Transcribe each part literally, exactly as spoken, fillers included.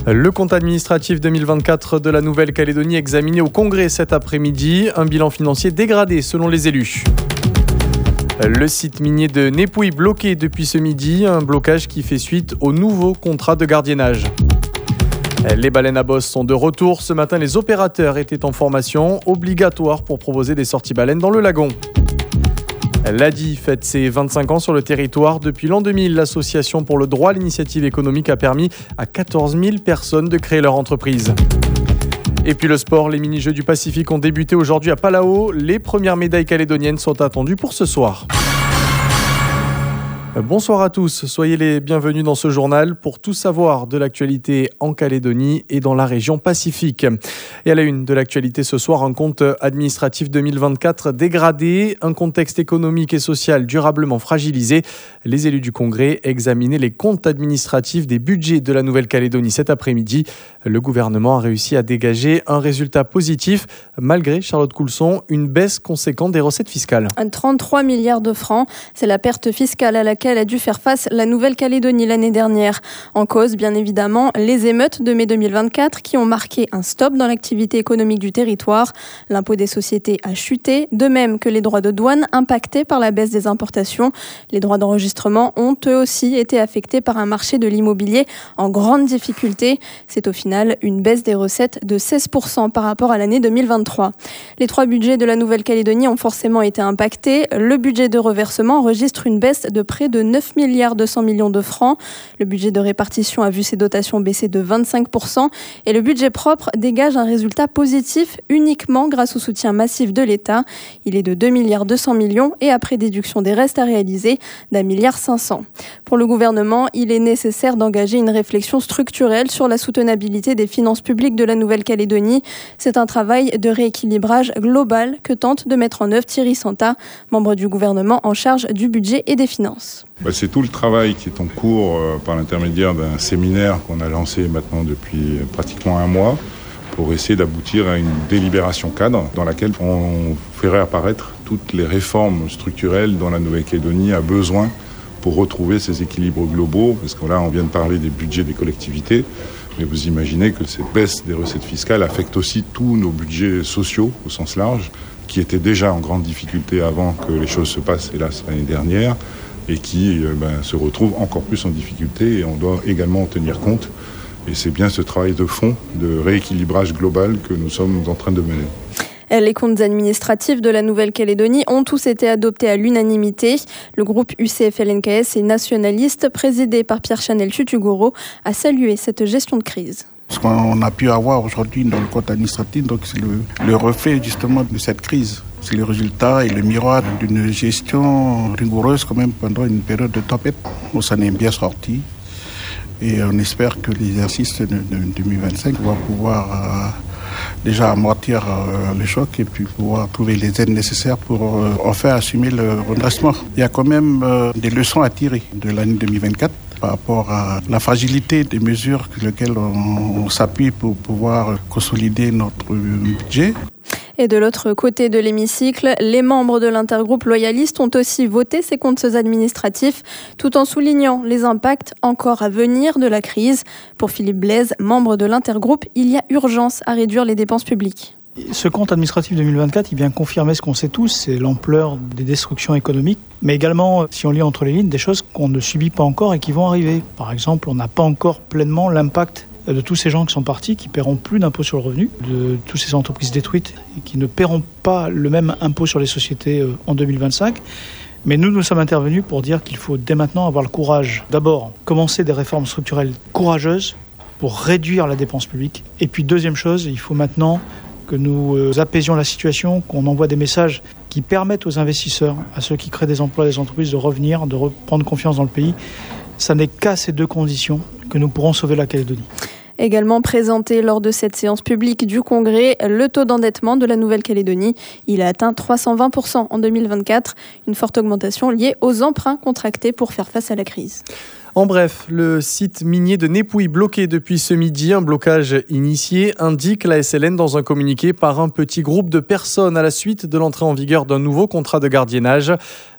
Le compte administratif deux mille vingt-quatre de la Nouvelle-Calédonie examiné au Congrès cet après-midi. Un bilan financier dégradé selon les élus. Le site minier de Népouille bloqué depuis ce midi. Un blocage qui fait suite au nouveau contrat de gardiennage. Les baleines à bosse sont de retour. Ce matin, les opérateurs étaient en formation obligatoire pour proposer des sorties baleines dans le lagon. L'A D I fête ses vingt-cinq ans sur le territoire. Depuis l'an deux mille, l'association pour le droit à l'initiative économique a permis à quatorze mille personnes de créer leur entreprise. Et puis le sport, les mini-jeux du Pacifique ont débuté aujourd'hui à Palau. Les premières médailles calédoniennes sont attendues pour ce soir. Bonsoir à tous, soyez les bienvenus dans ce journal pour tout savoir de l'actualité en Calédonie et dans la région Pacifique. Et à la une de l'actualité ce soir, un compte administratif deux mille vingt-quatre dégradé, un contexte économique et social durablement fragilisé. Les élus du Congrès examinaient les comptes administratifs des budgets de la Nouvelle-Calédonie cet après-midi. Le gouvernement a réussi à dégager un résultat positif, malgré, Charlotte Coulson, une baisse conséquente des recettes fiscales. trente-trois milliards de francs, c'est la perte fiscale à laquelle a dû faire face la Nouvelle-Calédonie l'année dernière. En cause, bien évidemment, les émeutes de mai deux mille vingt-quatre qui ont marqué un stop dans l'activité économique du territoire. L'impôt des sociétés a chuté, de même que les droits de douane impactés par la baisse des importations. Les droits d'enregistrement ont eux aussi été affectés par un marché de l'immobilier en grande difficulté. C'est au final une baisse des recettes de seize pour cent par rapport à l'année deux mille vingt-trois. Les trois budgets de la Nouvelle-Calédonie ont forcément été impactés. Le budget de reversement enregistre une baisse de près de neuf milliards deux cents millions de francs. Le budget de répartition a vu ses dotations baisser de vingt-cinq pour cent et le budget propre dégage un résultat positif uniquement grâce au soutien massif de l'État. Il est de deux milliards deux cents millions et après déduction des restes à réaliser d'un milliard cinq cents. Pour le gouvernement, il est nécessaire d'engager une réflexion structurelle sur la soutenabilité des finances publiques de la Nouvelle-Calédonie. C'est un travail de rééquilibrage global que tente de mettre en œuvre Thierry Santa, membre du gouvernement en charge du budget et des finances. Bah, c'est tout le travail qui est en cours euh, par l'intermédiaire d'un séminaire qu'on a lancé maintenant depuis pratiquement un mois pour essayer d'aboutir à une délibération cadre dans laquelle on ferait apparaître toutes les réformes structurelles dont la Nouvelle-Calédonie a besoin pour retrouver ces équilibres globaux, parce que là on vient de parler des budgets des collectivités, mais vous imaginez que cette baisse des recettes fiscales affecte aussi tous nos budgets sociaux au sens large, qui étaient déjà en grande difficulté avant que les choses se passent, hélas, l'année dernière, et qui euh, ben, se retrouvent encore plus en difficulté, et on doit également en tenir compte. Et c'est bien ce travail de fond, de rééquilibrage global que nous sommes en train de mener. Les comptes administratifs de la Nouvelle-Calédonie ont tous été adoptés à l'unanimité. Le groupe U C F L N K S et nationaliste, présidé par Pierre Chanel-Chutugoro, a salué cette gestion de crise. Ce qu'on a pu avoir aujourd'hui dans le compte administratif, donc c'est le, le reflet justement de cette crise. C'est le résultat et le miroir d'une gestion rigoureuse quand même pendant une période de tempête. On s'en est bien sorti et on espère que l'exercice de, de deux mille vingt-cinq va pouvoir euh, déjà amortir euh, le choc et puis pouvoir trouver les aides nécessaires pour euh, enfin assumer le redressement. Il y a quand même euh, des leçons à tirer de l'année deux mille vingt-quatre. Par rapport à la fragilité des mesures sur lesquelles on, on s'appuie pour pouvoir consolider notre budget. Et de l'autre côté de l'hémicycle, les membres de l'intergroupe loyaliste ont aussi voté ces comptes administratifs, tout en soulignant les impacts encore à venir de la crise. Pour Philippe Blaise, membre de l'intergroupe, il y a urgence à réduire les dépenses publiques. Ce compte administratif deux mille vingt-quatre, il vient confirmer ce qu'on sait tous, c'est l'ampleur des destructions économiques, mais également, si on lit entre les lignes, des choses qu'on ne subit pas encore et qui vont arriver. Par exemple, on n'a pas encore pleinement l'impact de tous ces gens qui sont partis, qui ne paieront plus d'impôt sur le revenu, de toutes ces entreprises détruites et qui ne paieront pas le même impôt sur les sociétés en deux mille vingt-cinq. Mais nous, nous sommes intervenus pour dire qu'il faut dès maintenant avoir le courage, d'abord, commencer des réformes structurelles courageuses pour réduire la dépense publique. Et puis, deuxième chose, il faut maintenant que nous apaisions la situation, qu'on envoie des messages qui permettent aux investisseurs, à ceux qui créent des emplois, des entreprises, de revenir, de reprendre confiance dans le pays. Ça n'est qu'à ces deux conditions que nous pourrons sauver la Calédonie. Également présenté lors de cette séance publique du Congrès, le taux d'endettement de la Nouvelle-Calédonie. Il a atteint trois cent vingt pour cent en deux mille vingt-quatre, une forte augmentation liée aux emprunts contractés pour faire face à la crise. En bref, le site minier de Népouille bloqué depuis ce midi, un blocage initié, indique la S L N dans un communiqué par un petit groupe de personnes à la suite de l'entrée en vigueur d'un nouveau contrat de gardiennage.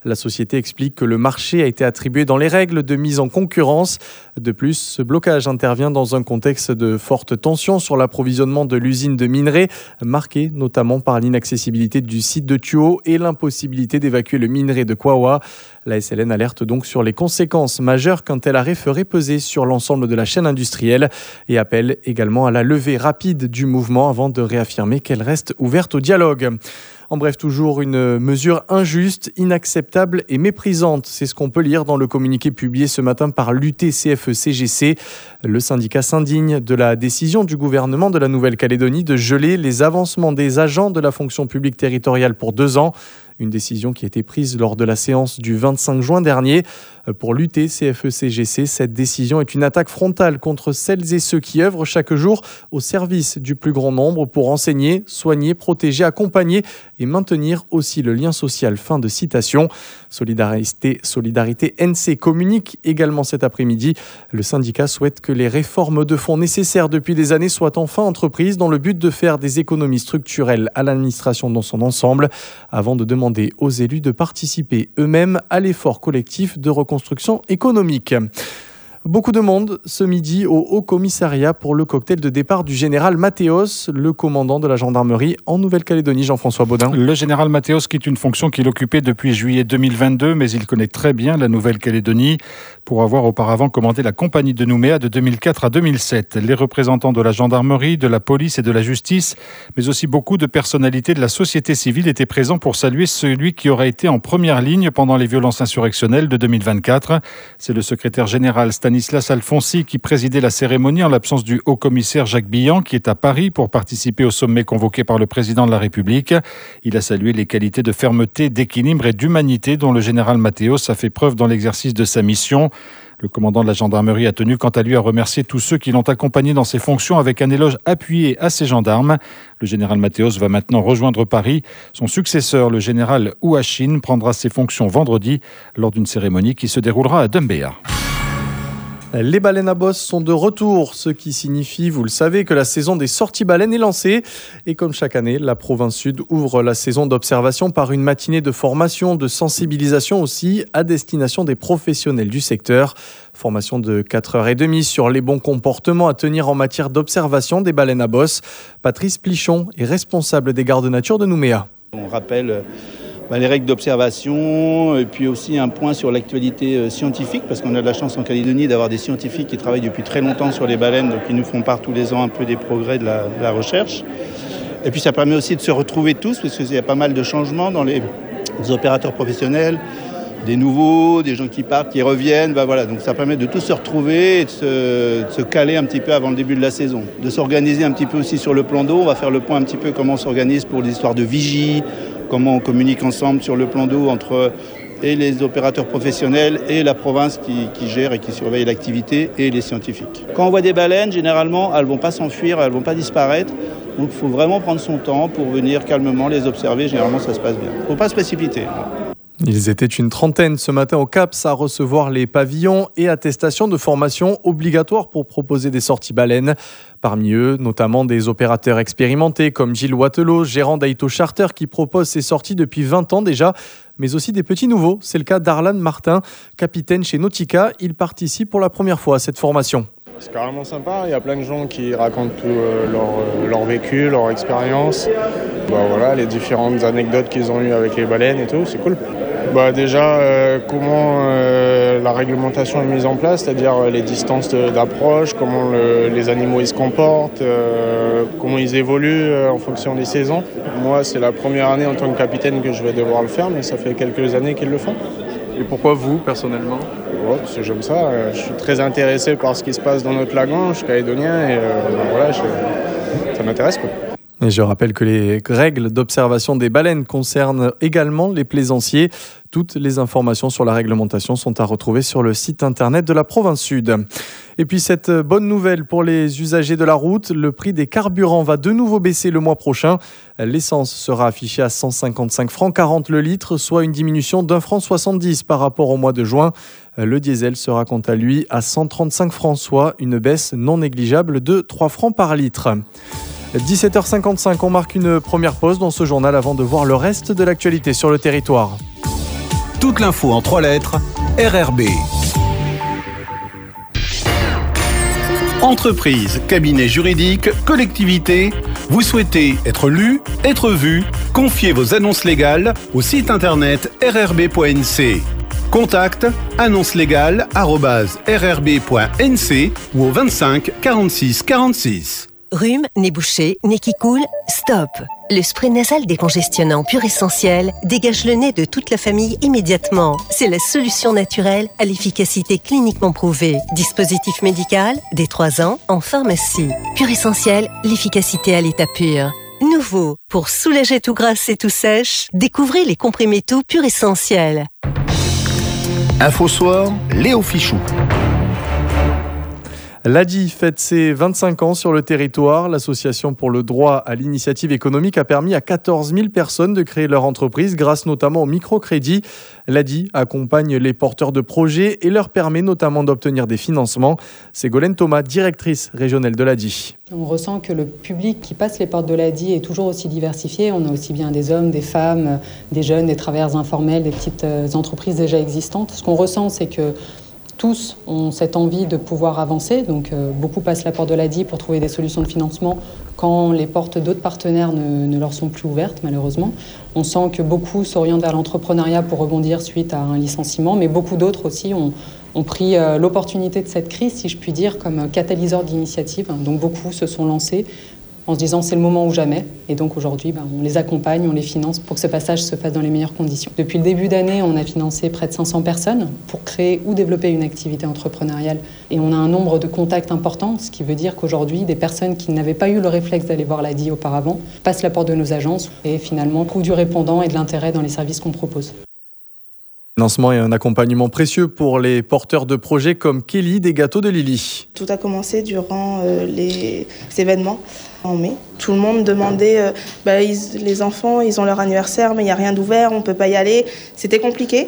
La société explique que le marché a été attribué dans les règles de mise en concurrence. De plus, ce blocage intervient dans un contexte de forte tension sur l'approvisionnement de l'usine de minerai, marqué notamment par l'inaccessibilité du site de Thuo et l'impossibilité d'évacuer le minerai de Kwawa. La S L N alerte donc sur les conséquences majeures qu'un tel arrêt ferait peser sur l'ensemble de la chaîne industrielle et appelle également à la levée rapide du mouvement avant de réaffirmer qu'elle reste ouverte au dialogue. En bref, toujours une mesure injuste, inacceptable et méprisante. C'est ce qu'on peut lire dans le communiqué publié ce matin par l'U T C F E C G C. Le syndicat s'indigne de la décision du gouvernement de la Nouvelle-Calédonie de geler les avancements des agents de la fonction publique territoriale pour deux ans. Une décision qui a été prise lors de la séance du vingt-cinq juin dernier. Pour l'U T C F E C G C, cette décision est une attaque frontale contre celles et ceux qui œuvrent chaque jour au service du plus grand nombre pour enseigner, soigner, protéger, accompagner et maintenir aussi le lien social. Fin de citation. Solidarité, Solidarité N C communique également cet après-midi. Le syndicat souhaite que les réformes de fonds nécessaires depuis des années soient enfin entreprises dans le but de faire des économies structurelles à l'administration dans son ensemble, avant de demander aux élus de participer eux-mêmes à l'effort collectif de reconstruction économique. Beaucoup de monde ce midi au Haut Commissariat pour le cocktail de départ du général Mathéos, le commandant de la gendarmerie en Nouvelle-Calédonie. Jean-François Baudin. Le général Mathéos quitte une fonction qu'il occupait depuis juillet deux mille vingt-deux, mais il connaît très bien la Nouvelle-Calédonie pour avoir auparavant commandé la compagnie de Nouméa de deux mille quatre à deux mille sept. Les représentants de la gendarmerie, de la police et de la justice, mais aussi beaucoup de personnalités de la société civile étaient présents pour saluer celui qui aura été en première ligne pendant les violences insurrectionnelles de deux mille vingt-quatre. C'est le secrétaire général Stanislas Stanislas Alfonsi qui présidait la cérémonie en l'absence du haut-commissaire Jacques Billan qui est à Paris pour participer au sommet convoqué par le président de la République. Il a salué les qualités de fermeté, d'équilibre et d'humanité dont le général Mathéos a fait preuve dans l'exercice de sa mission. Le commandant de la gendarmerie a tenu quant à lui à remercier tous ceux qui l'ont accompagné dans ses fonctions avec un éloge appuyé à ses gendarmes. Le général Mathéos va maintenant rejoindre Paris. Son successeur, le général Ouachine, prendra ses fonctions vendredi lors d'une cérémonie qui se déroulera à Doumbéa. Les baleines à bosse sont de retour, ce qui signifie, vous le savez, que la saison des sorties baleines est lancée. Et comme chaque année, la province sud ouvre la saison d'observation par une matinée de formation, de sensibilisation aussi, à destination des professionnels du secteur. Formation de quatre heures trente sur les bons comportements à tenir en matière d'observation des baleines à bosse. Patrice Plichon est responsable des gardes nature de Nouméa. On rappelle bah, les règles d'observation et puis aussi un point sur l'actualité euh, scientifique parce qu'on a de la chance en Calédonie d'avoir des scientifiques qui travaillent depuis très longtemps sur les baleines, donc ils nous font part tous les ans un peu des progrès de la, de la recherche. Et puis ça permet aussi de se retrouver tous parce qu'il y a pas mal de changements dans les, les opérateurs professionnels, des nouveaux, des gens qui partent, qui reviennent, bah voilà, donc ça permet de tous se retrouver et de se, de se caler un petit peu avant le début de la saison, de s'organiser un petit peu aussi sur le plan d'eau. On va faire le point un petit peu comment on s'organise pour les histoires de vigie, comment on communique ensemble sur le plan d'eau entre et les opérateurs professionnels et la province qui, qui gère et qui surveille l'activité et les scientifiques. Quand on voit des baleines, généralement, elles ne vont pas s'enfuir, elles ne vont pas disparaître. Donc il faut vraiment prendre son temps pour venir calmement les observer. Généralement, ça se passe bien. Il ne faut pas se précipiter. Ils étaient une trentaine ce matin au C A P S à recevoir les pavillons et attestations de formation obligatoires pour proposer des sorties baleines. Parmi eux, notamment des opérateurs expérimentés comme Gilles Wattelot, gérant d'Aito Charter qui propose ces sorties depuis vingt ans déjà, mais aussi des petits nouveaux. C'est le cas d'Arlan Martin, capitaine chez Nautica. Il participe pour la première fois à cette formation. C'est carrément sympa, il y a plein de gens qui racontent tout euh, leur, euh, leur vécu, leur expérience. Bah, voilà, les différentes anecdotes qu'ils ont eues avec les baleines et tout, c'est cool. Bah, déjà, euh, comment euh, la réglementation est mise en place, c'est-à-dire euh, les distances de, d'approche, comment le, les animaux ils se comportent, euh, comment ils évoluent euh, en fonction des saisons. Moi, c'est la première année en tant que capitaine que je vais devoir le faire, mais ça fait quelques années qu'ils le font. Et pourquoi vous, personnellement ? Ouais, parce que j'aime ça, euh, je suis très intéressé par ce qui se passe dans notre lagon, je suis calédonien et euh, ben voilà, je, ça m'intéresse quoi. Et je rappelle que les règles d'observation des baleines concernent également les plaisanciers. Toutes les informations sur la réglementation sont à retrouver sur le site internet de la province sud. Et puis cette bonne nouvelle pour les usagers de la route, le prix des carburants va de nouveau baisser le mois prochain. L'essence sera affichée à cent cinquante-cinq francs quarante le litre, soit une diminution d'un franc soixante-dix par rapport au mois de juin. Le diesel sera quant à lui à cent trente-cinq francs, soit une baisse non négligeable de trois francs par litre. dix-sept heures cinquante-cinq, on marque une première pause dans ce journal avant de voir le reste de l'actualité sur le territoire. Toute l'info en trois lettres, R R B. Entreprise, cabinet juridique, collectivité, vous souhaitez être lu, être vu, confiez vos annonces légales au site internet r r b point n c. Contact annonce légale arobase r r b point n c ou au vingt-cinq quarante-six quarante-six. Rhume, nez bouché, nez qui coule, stop. Le spray nasal décongestionnant Pur Essentiel dégage le nez de toute la famille immédiatement. C'est la solution naturelle à l'efficacité cliniquement prouvée. Dispositif médical, dès trois ans, en pharmacie. Pur Essentiel, l'efficacité à l'état pur. Nouveau, pour soulager tout grasse et tout sèche, découvrez les comprimés tout Pur Essentiel. Info Soir, Léo Fichou. L'A D I fête ses vingt-cinq ans sur le territoire. L'Association pour le droit à l'initiative économique a permis à quatorze mille personnes de créer leur entreprise grâce notamment au microcrédit. L'A D I accompagne les porteurs de projets et leur permet notamment d'obtenir des financements. Ségolène Thomas, directrice régionale de l'A D I. On ressent que le public qui passe les portes de l'A D I est toujours aussi diversifié. On a aussi bien des hommes, des femmes, des jeunes, des travailleurs informels, des petites entreprises déjà existantes. Ce qu'on ressent, c'est que tous ont cette envie de pouvoir avancer, donc euh, beaucoup passent la porte de l'A D I pour trouver des solutions de financement quand les portes d'autres partenaires ne, ne leur sont plus ouvertes, malheureusement. On sent que beaucoup s'orientent vers l'entrepreneuriat pour rebondir suite à un licenciement, mais beaucoup d'autres aussi ont, ont pris euh, l'opportunité de cette crise, si je puis dire, comme catalyseur d'initiative. Donc beaucoup se sont lancés en se disant c'est le moment ou jamais. Et donc aujourd'hui, ben, on les accompagne, on les finance pour que ce passage se fasse dans les meilleures conditions. Depuis le début d'année, on a financé près de cinq cents personnes pour créer ou développer une activité entrepreneuriale. Et on a un nombre de contacts important, ce qui veut dire qu'aujourd'hui, des personnes qui n'avaient pas eu le réflexe d'aller voir l'A D I auparavant passent la porte de nos agences et finalement trouvent du répondant et de l'intérêt dans les services qu'on propose. Financement et un accompagnement précieux pour les porteurs de projets comme Kelly des Gâteaux de Lily. Tout a commencé durant euh, les événements en mai. Tout le monde demandait, euh, bah, ils, les enfants, ils ont leur anniversaire, mais il n'y a rien d'ouvert, on ne peut pas y aller. C'était compliqué.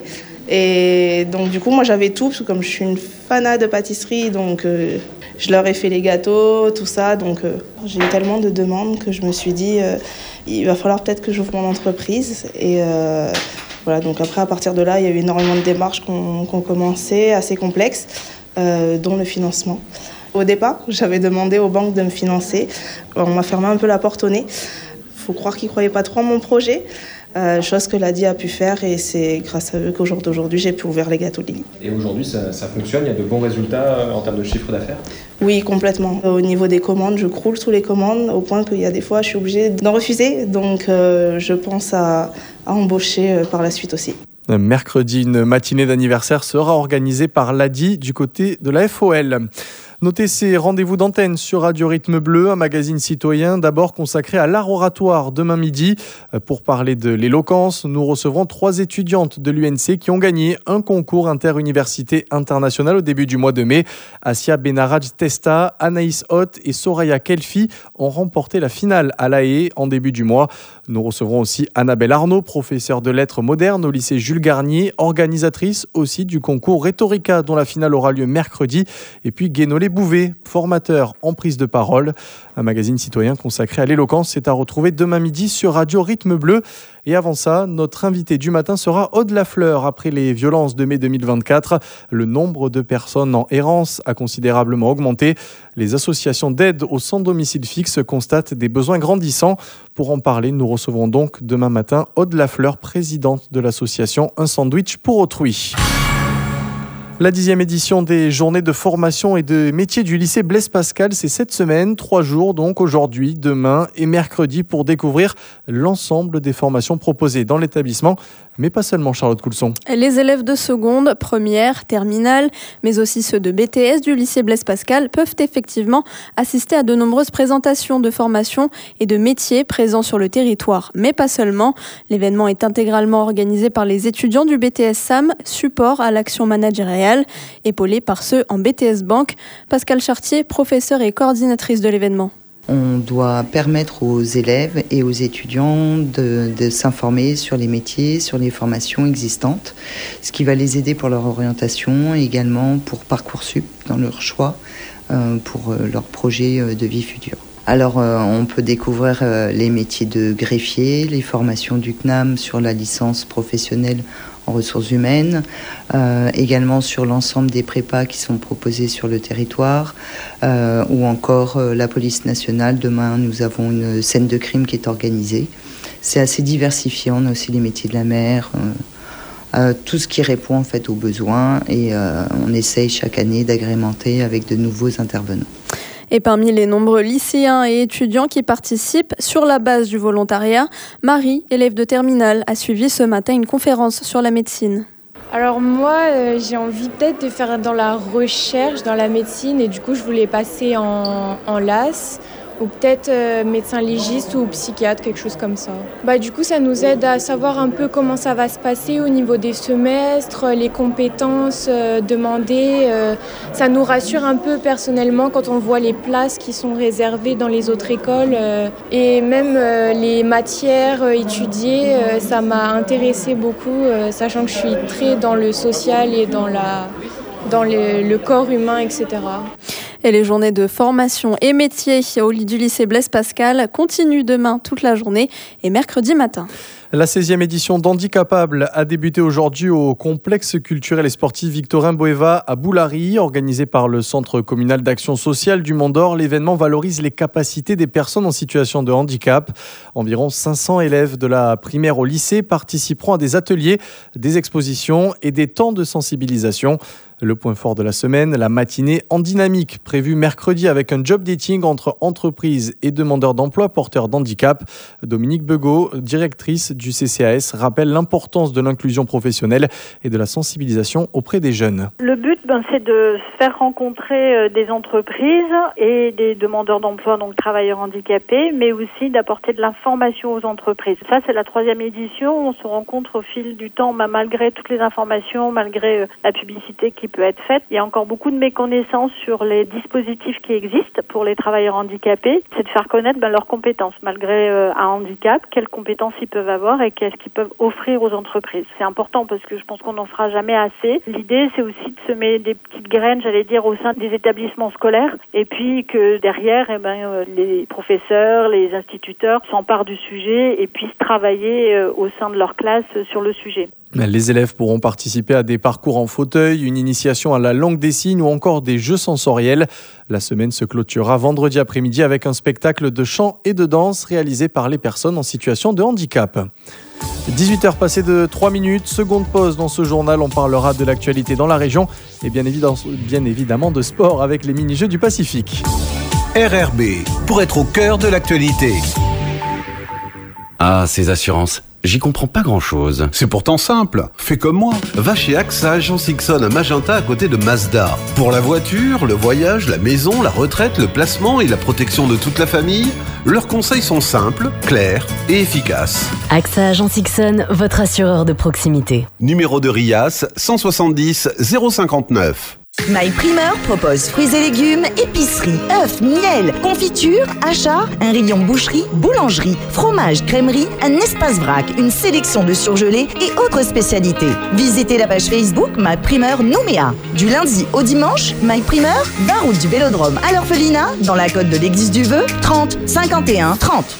Et donc du coup, moi j'avais tout, parce que comme je suis une fanat de pâtisserie, donc euh, je leur ai fait les gâteaux, tout ça. Donc euh, j'ai eu tellement de demandes que je me suis dit, euh, il va falloir peut-être que j'ouvre mon entreprise. Et euh, Voilà, donc après, à partir de là, il y a eu énormément de démarches qu'on, qu'on commençait, assez complexes, euh, dont le financement. Au départ, j'avais demandé aux banques de me financer. On m'a fermé un peu la porte au nez. Il faut croire qu'ils ne croyaient pas trop en mon projet, euh, chose que l'A D I a pu faire, et c'est grâce à eux qu'au jour d'aujourd'hui, j'ai pu ouvrir les Gâteaux de Lily. Et aujourd'hui, ça, ça fonctionne? Il y a de bons résultats en termes de chiffre d'affaires? Oui, complètement. Au niveau des commandes, je croule sous les commandes, au point qu'il y a des fois, je suis obligée d'en refuser. Donc, euh, je pense à... à embaucher par la suite aussi. Mercredi, une matinée d'anniversaire sera organisée par l'A D I du côté de la F O L. Notez ces rendez-vous d'antenne sur Radio Rythme Bleu, un magazine citoyen d'abord consacré à l'art oratoire demain midi. Pour parler de l'éloquence, nous recevrons trois étudiantes de l'U N C qui ont gagné un concours interuniversité international au début du mois de mai. Asia Benaraj Testa, Anaïs Hoth et Soraya Kelfi ont remporté la finale à La Haye en début du mois. Nous recevrons aussi Annabelle Arnaud, professeure de lettres modernes au lycée Jules Garnier, organisatrice aussi du concours Rhetorica dont la finale aura lieu mercredi. Et puis Guénolé Bouvet, formateur en prise de parole. Un magazine citoyen consacré à l'éloquence, c'est à retrouver demain midi sur Radio Rythme Bleu. Et avant ça, notre invité du matin sera Aude Lafleur. Après les violences de mai deux mille vingt-quatre, le nombre de personnes en errance a considérablement augmenté. Les associations d'aide aux sans domicile fixe constatent des besoins grandissants. Pour en parler, nous recevrons donc demain matin Aude Lafleur, présidente de l'association Un Sandwich pour Autrui. La dixième édition des journées de formation et de métiers du lycée Blaise Pascal, c'est cette semaine, trois jours donc aujourd'hui, demain et mercredi pour découvrir l'ensemble des formations proposées dans l'établissement, mais pas seulement. Charlotte Coulson. Les élèves de seconde, première, terminale, mais aussi ceux de B T S du lycée Blaise Pascal peuvent effectivement assister à de nombreuses présentations de formations et de métiers présents sur le territoire, mais pas seulement. L'événement est intégralement organisé par les étudiants du B T S S A M, support à l'action managériale, épaulé par ceux en B T S Banque. Pascal Chartier, professeure et coordinatrice de l'événement. On doit permettre aux élèves et aux étudiants de, de s'informer sur les métiers, sur les formations existantes, ce qui va les aider pour leur orientation et également pour Parcoursup dans leur choix, euh, pour leur projet de vie future. Alors, euh, on peut découvrir euh, les métiers de greffier, les formations du C N A M sur la licence professionnelle en ressources humaines, euh, également sur l'ensemble des prépas qui sont proposés sur le territoire, euh, ou encore euh, la police nationale. Demain, nous avons une scène de crime qui est organisée. C'est assez diversifié, on a aussi les métiers de la mer, euh, euh, tout ce qui répond en fait aux besoins, et euh, on essaye chaque année d'agrémenter avec de nouveaux intervenants. Et parmi les nombreux lycéens et étudiants qui participent sur la base du volontariat, Marie, élève de terminale, a suivi ce matin une conférence sur la médecine. Alors moi, euh, j'ai envie peut-être de faire dans la recherche, dans la médecine, et du coup je voulais passer en, en L A S, ou peut-être euh, médecin légiste ou psychiatre, quelque chose comme ça. Bah, du coup, ça nous aide à savoir un peu comment ça va se passer au niveau des semestres, les compétences euh, demandées. Euh, ça nous rassure un peu personnellement quand on voit les places qui sont réservées dans les autres écoles. Euh, et même euh, les matières euh, étudiées, euh, ça m'a intéressée beaucoup, euh, sachant que je suis très dans le social et dans, la, dans le, le corps humain, et cetera. Et les journées de formation et métiers au lit du lycée Blaise Pascal continuent demain toute la journée et mercredi matin. La seizième édition d'Handicapable a débuté aujourd'hui au complexe culturel et sportif Victorin Boeva à Boulary. Organisé par le Centre communal d'action sociale du Mont d'Or, l'événement valorise les capacités des personnes en situation de handicap. Environ cinq cents élèves de la primaire au lycée participeront à des ateliers, des expositions et des temps de sensibilisation. Le point fort de la semaine, la matinée en dynamique, prévue mercredi avec un job dating entre entreprises et demandeurs d'emploi porteurs d'handicap. Dominique Begaud, directrice du C C A S, rappelle l'importance de l'inclusion professionnelle et de la sensibilisation auprès des jeunes. Le but, ben, c'est de faire rencontrer des entreprises et des demandeurs d'emploi, donc travailleurs handicapés, mais aussi d'apporter de l'information aux entreprises. Ça, c'est la troisième édition. On se rencontre au fil du temps, ben, malgré toutes les informations, malgré la publicité qui peut être faite. Il y a encore beaucoup de méconnaissances sur les dispositifs qui existent pour les travailleurs handicapés. C'est de faire connaître ben, leurs compétences. Malgré euh, un handicap, quelles compétences ils peuvent avoir et qu'est-ce qu'ils peuvent offrir aux entreprises. C'est important parce que je pense qu'on n'en fera jamais assez. L'idée, c'est aussi de semer des petites graines, j'allais dire, au sein des établissements scolaires, et puis que derrière, eh ben, euh, les professeurs, les instituteurs s'emparent du sujet et puissent travailler euh, au sein de leur classe euh, sur le sujet. Les élèves pourront participer à des parcours en fauteuil, une initiation à la langue des signes ou encore des jeux sensoriels. La semaine se clôturera vendredi après-midi avec un spectacle de chant et de danse réalisé par les personnes en situation de handicap. dix-huit heures passées de trois minutes, seconde pause dans ce journal. On parlera de l'actualité dans la région et bien évidemment, bien évidemment de sport avec les mini-jeux du Pacifique. R R B, pour être au cœur de l'actualité. Ah, ces assurances, j'y comprends pas grand-chose. C'est pourtant simple, fais comme moi. Va chez A X A Agence Ixon à Magenta à côté de Mazda. Pour la voiture, le voyage, la maison, la retraite, le placement et la protection de toute la famille, leurs conseils sont simples, clairs et efficaces. A X A Agence Ixon, votre assureur de proximité. Numéro de R I A S cent soixante-dix zéro cinquante-neuf. My Primeur propose fruits et légumes, épicerie, œufs, miel, confiture, achats, un rayon boucherie, boulangerie, fromage, crèmerie, un espace vrac, une sélection de surgelés et autres spécialités. Visitez la page Facebook My Primeur Nouméa. Du lundi au dimanche, My Primeur, vingt route du Vélodrome à l'Orphelinat, dans la côte de l'Église du Vœu, trente cinquante et un trente.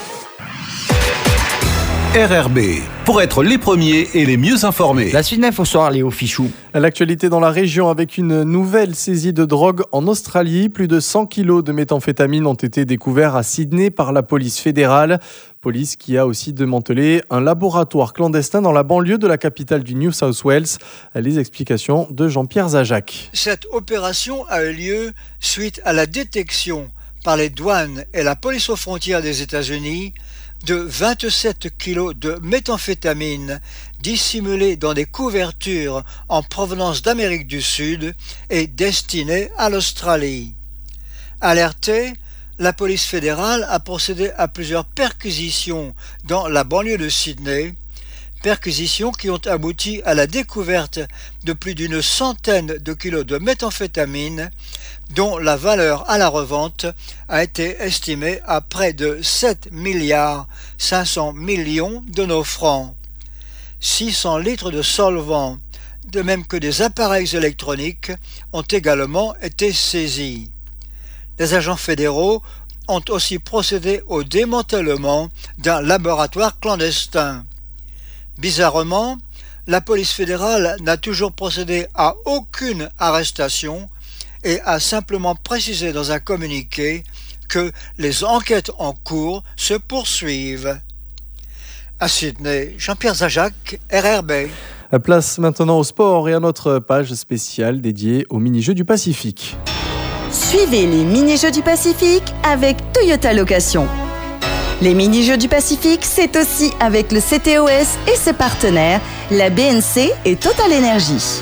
R R B, pour être les premiers et les mieux informés. La suite neuf au soir, Léo Fichou. L'actualité dans la région avec une nouvelle saisie de drogue en Australie. Plus de cent kilos de méthamphétamine ont été découverts à Sydney par la police fédérale. Police qui a aussi démantelé un laboratoire clandestin dans la banlieue de la capitale du New South Wales. Les explications de Jean-Pierre Zajac. Cette opération a eu lieu suite à la détection par les douanes et la police aux frontières des États-Unis de vingt-sept kilos de méthamphétamine dissimulés dans des couvertures en provenance d'Amérique du Sud et destinés à l'Australie. Alertée, la police fédérale a procédé à plusieurs perquisitions dans la banlieue de Sydney, perquisitions qui ont abouti à la découverte de plus d'une centaine de kilos de méthamphétamine dont la valeur à la revente a été estimée à près de sept milliards cinq cents millions de nos francs. six cents litres de solvant, de même que des appareils électroniques, ont également été saisis. Les agents fédéraux ont aussi procédé au démantèlement d'un laboratoire clandestin. Bizarrement, la police fédérale n'a toujours procédé à aucune arrestation et a simplement précisé dans un communiqué que les enquêtes en cours se poursuivent. À Sydney, Jean-Pierre Zajac, R R B. Place maintenant au sport et à notre page spéciale dédiée aux mini-jeux du Pacifique. Suivez les mini-jeux du Pacifique avec Toyota Location. Les mini-jeux du Pacifique, c'est aussi avec le C T O S et ses partenaires, la B N C et Total Energy.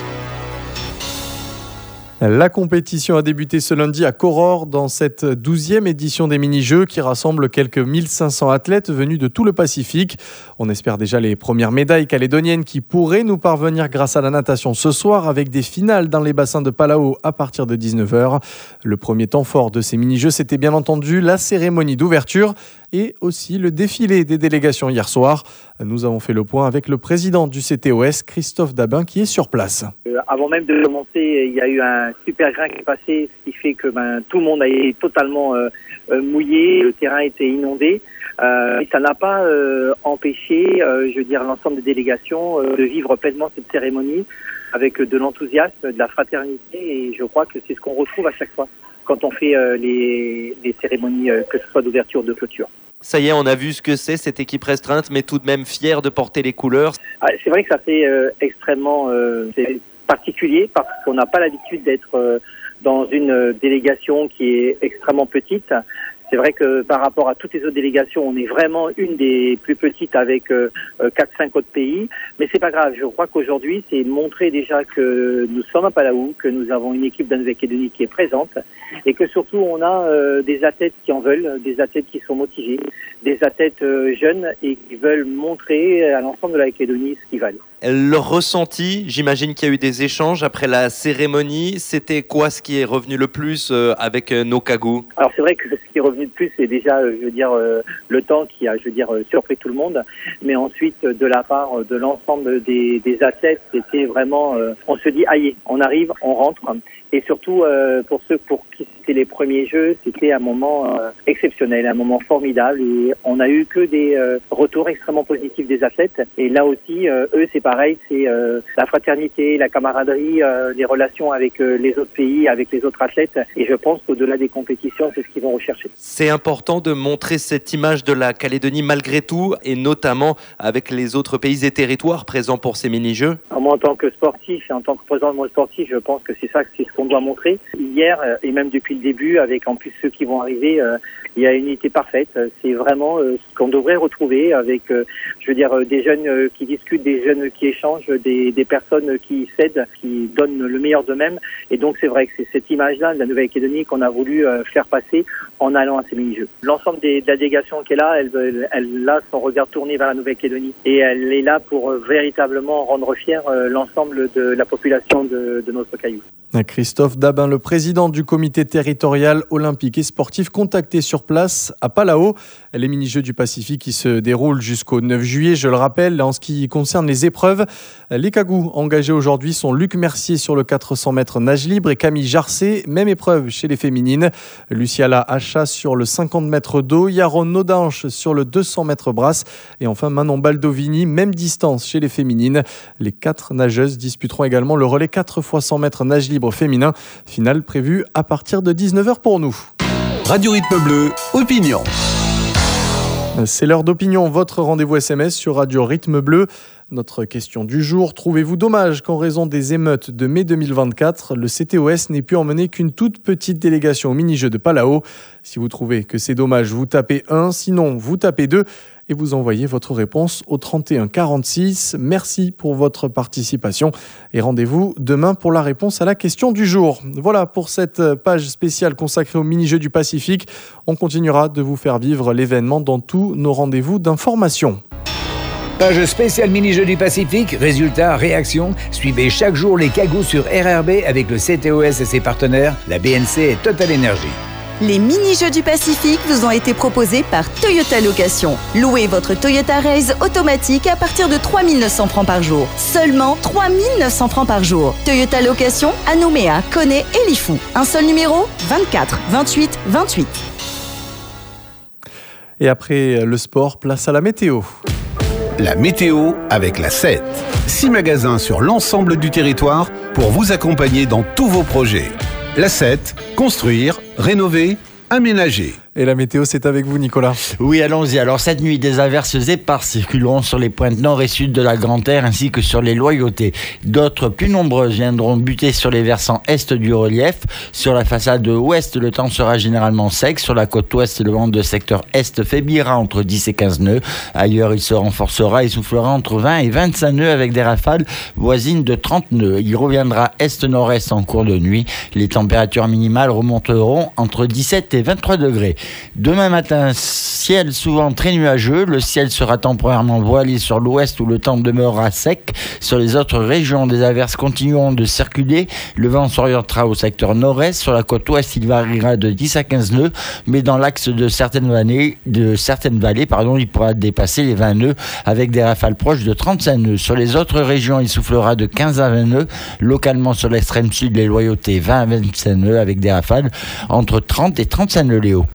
La compétition a débuté ce lundi à Koror dans cette douzième édition des mini-jeux qui rassemble quelques mille cinq cents athlètes venus de tout le Pacifique. On espère déjà les premières médailles calédoniennes qui pourraient nous parvenir grâce à la natation ce soir avec des finales dans les bassins de Palau à partir de dix-neuf heures. Le premier temps fort de ces mini-jeux, c'était bien entendu la cérémonie d'ouverture et aussi le défilé des délégations hier soir. Nous avons fait le point avec le président du C T O S, Christophe Dabin, qui est sur place. Euh, avant même de commencer, il y a eu un super grain qui est passé, ce qui fait que ben, tout le monde a été totalement euh, euh, mouillé, le terrain était inondé. Euh, et ça n'a pas euh, empêché, euh, je veux dire, l'ensemble des délégations euh, de vivre pleinement cette cérémonie avec de l'enthousiasme, de la fraternité, et je crois que c'est ce qu'on retrouve à chaque fois quand on fait euh, les, les cérémonies, euh, que ce soit d'ouverture ou de clôture. Ça y est, on a vu ce que c'est, cette équipe restreinte, mais tout de même fière de porter les couleurs. Ah, c'est vrai que ça fait euh, extrêmement euh, c'est particulier parce qu'on n'a pas l'habitude d'être euh, dans une délégation qui est extrêmement petite. C'est vrai que par rapport à toutes les autres délégations, on est vraiment une des plus petites avec euh, quatre cinq autres pays. Mais c'est pas grave, je crois qu'aujourd'hui, c'est montrer déjà que nous sommes à Palau, que nous avons une équipe de Nouvelle-Calédonie qui est présente et que surtout on a euh, des athlètes qui en veulent, des athlètes qui sont motivés, des athlètes euh, jeunes et qui veulent montrer à l'ensemble de la Calédonie ce qu'ils valent. Leur ressenti, j'imagine qu'il y a eu des échanges après la cérémonie. C'était quoi ce qui est revenu le plus euh, avec euh, nos cagous? Alors c'est vrai que ce qui est revenu le plus, c'est déjà, euh, je veux dire, euh, le temps qui a, je veux dire, euh, surpris tout le monde. Mais ensuite, de la part de l'ensemble des, des athlètes, c'était vraiment, euh, on se dit, aïe, on arrive, on rentre. Et surtout, euh, pour ceux pour qui c'était les premiers jeux, c'était un moment euh, exceptionnel, un moment formidable. Et on n'a eu que des euh, retours extrêmement positifs des athlètes. Et là aussi, euh, eux, c'est pareil, c'est euh, la fraternité, la camaraderie, euh, les relations avec euh, les autres pays, avec les autres athlètes. Et je pense qu'au-delà des compétitions, c'est ce qu'ils vont rechercher. C'est important de montrer cette image de la Calédonie malgré tout, et notamment avec les autres pays et territoires présents pour ces mini-jeux. Alors moi, en tant que sportif et en tant que président de mon sportif, je pense que c'est ça, c'est ce qu'on doit montrer. Hier, et même depuis le début, avec en plus ceux qui vont arriver, euh, il y a une unité parfaite. C'est vraiment euh, ce qu'on devrait retrouver avec, euh, je veux dire, euh, des jeunes euh, qui discutent, des jeunes qui échangent, des, des personnes qui s'aident, qui donnent le meilleur d'eux-mêmes. Et donc, c'est vrai que c'est cette image-là de la Nouvelle-Calédonie qu'on a voulu euh, faire passer en allant à ces mini-jeux. L'ensemble des, de la délégation qui est là, elle, elle, elle a son regard tourné vers la Nouvelle-Calédonie. Et elle est là pour euh, véritablement rendre fier euh, l'ensemble de la population de, de notre caillou. Christophe Dabin, le président du comité territorial olympique et sportif, contacté sur place à Palau. Les mini-jeux du Pacifique qui se déroulent jusqu'au neuf juillet, je le rappelle. En ce qui concerne les épreuves, les cagous engagés aujourd'hui sont Luc Mercier sur le quatre cents mètres nage libre et Camille Jarcé, même épreuve chez les féminines. Luciala Hacha sur le cinquante mètres d'eau, Yaron Nodanche sur le deux cents mètres brasse et enfin Manon Baldovini, même distance chez les féminines. Les quatre nageuses disputeront également le relais quatre fois cent mètres nage libre féminin, finale prévue à partir de dix-neuf heures pour nous. Radio Rythme Bleu, opinion. C'est l'heure d'opinion, votre rendez-vous S M S sur Radio Rythme Bleu. Notre question du jour, trouvez-vous dommage qu'en raison des émeutes de mai deux mille vingt-quatre, le C T O S n'ait pu emmener qu'une toute petite délégation au mini-jeux de Palau? Si vous trouvez que c'est dommage, vous tapez un, sinon vous tapez deux et vous envoyez votre réponse au trente et un quarante-six. Merci pour votre participation et rendez-vous demain pour la réponse à la question du jour. Voilà pour cette page spéciale consacrée au mini-jeux du Pacifique. On continuera de vous faire vivre l'événement dans tous nos rendez-vous d'information. Page spéciale mini-jeux du Pacifique, résultats, réactions. Suivez chaque jour les cagous sur R R B avec le C T O S et ses partenaires, la B N C et Total Energy. Les mini-jeux du Pacifique vous ont été proposés par Toyota Location. Louez votre Toyota Raze automatique à partir de trois mille neuf cents francs par jour. Seulement trois mille neuf cents francs par jour. Toyota Location à Nouméa, Koné et Lifou. Un seul numéro, vingt-quatre vingt-huit vingt-huit. Et après le sport, place à la météo. La météo avec la sept. Six magasins sur l'ensemble du territoire pour vous accompagner dans tous vos projets. La sept, construire, rénover, aménager. Et la météo, c'est avec vous, Nicolas. Oui, allons-y. Alors, cette nuit, des averses éparses circuleront sur les pointes nord et sud de la Grande-Terre ainsi que sur les Loyautés. D'autres, plus nombreuses, viendront buter sur les versants est du relief. Sur la façade ouest, le temps sera généralement sec. Sur la côte ouest, le vent de secteur est faiblira entre dix et quinze nœuds. Ailleurs, il se renforcera et soufflera entre vingt et vingt-cinq nœuds avec des rafales voisines de trente nœuds. Il reviendra est-nord-est en cours de nuit. Les températures minimales remonteront entre dix-sept et vingt-trois degrés. Demain matin, ciel souvent très nuageux. Le ciel sera temporairement voilé sur l'ouest où le temps demeurera sec. Sur les autres régions, des averses continueront de circuler. Le vent s'orientera au secteur nord-est. Sur la côte ouest, il variera de dix à quinze nœuds. Mais dans l'axe de certaines vallées, de certaines vallées pardon, il pourra dépasser les vingt nœuds avec des rafales proches de trente-cinq nœuds. Sur les autres régions, il soufflera de quinze à vingt nœuds. Localement, sur l'extrême sud, les Loyautés, vingt à vingt-cinq nœuds avec des rafales entre trente et trente-cinq nœuds, Léo.